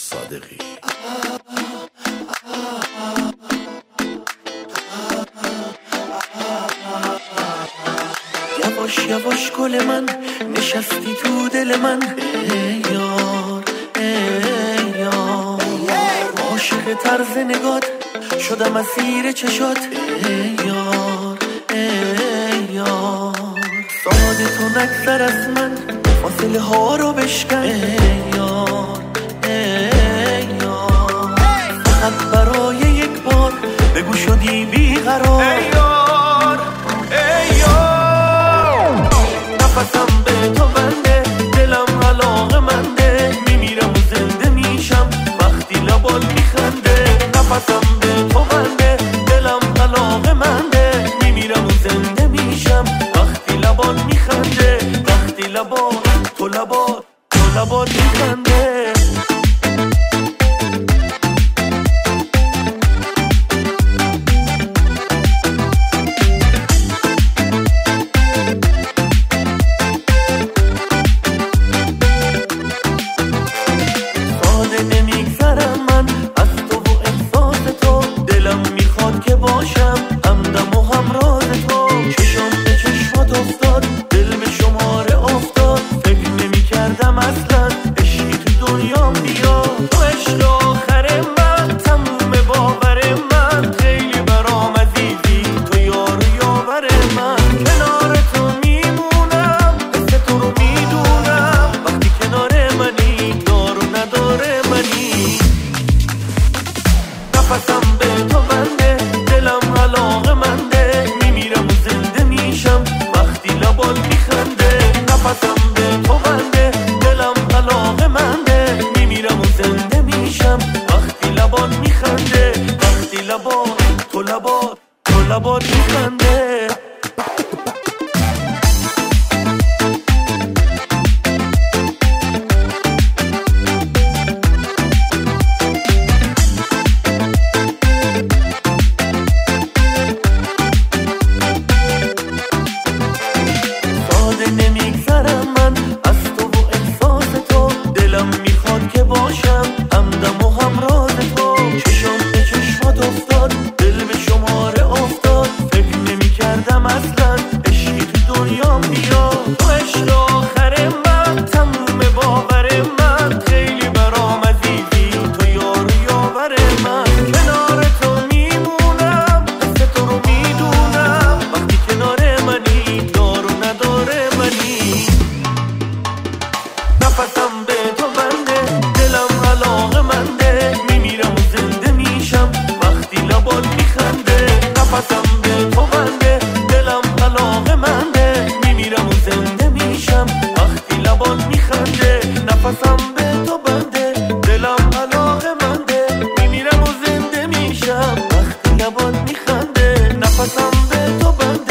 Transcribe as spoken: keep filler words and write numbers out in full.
صادقی. یواش یواش گل من نشستی تو دل من، ای یار ای یار، عاشق طرز نگات شدم اسیر چشات، ای یار ای یار، ساده تو نگذر از من فاصله ها رو بشکن، ای یار ای یار، فقط برای یک بار بگو شدی بیقرار، ای یار ای یار، نفسم به تو بنده، دلم علاقه منده، میمیرم و زنده میشم وقتی لبات میخنده، نفسم به تو بنده، دلم علاقه منده، میمیرم و زنده میشم وقتی لبات میخنده، وقتی لبات تو لبات تو لبات میخنده. باشم همدم و همراز تو، چشم به چشمات افتاد، دل به شماره افتاد، فکر نمی کردم اصلا عشقی تو دنیام بیاد، تو عشق آخر من تموم باور من، خیلی برام عزیزی تو یار و یاور من، کنار تو میمونم حس تو رو میدونم، وقتی کنار منی دار و نداره منی، نفسم به تو بنده، دلم علاقه منده، میمیرم و زنده میشم وقتی لبات میخنده، نفسم به تو بنده، دلم علاقه منده، میمیرم و زنده میشم وقتی لبات میخنده، وقتی لبات تو لبات تو لبات میخنده. نمیگذرم من از تو و احساس تو، دلم میخواد که باشم همدم و همراز تو، چشم به چشمات افتاد، دل به شماره افتاد، فکر نمیکردم اصلا عشقی تو دنیام بیاد، تو عشق آخر من تموم باور من، خیلی برام عزیزی تو یار و یاور من، کنار تو میمونم حس تو رو میدونم، وقتی کنار منی دار و نداره منی، نفسم به تو بنده، دلم علاقه منده، میمیرم و زنده میشم وقتی لبات میخنده، نفسم به تو بنده، دلم علاقه منده، میمیرم و زنده میشم وقتی لبات میخنده، نفسم به تو بنده، دلم علاقه منده، میمیرم و زنده میشم وقتی لبات میخنده، نفسم به تو بنده.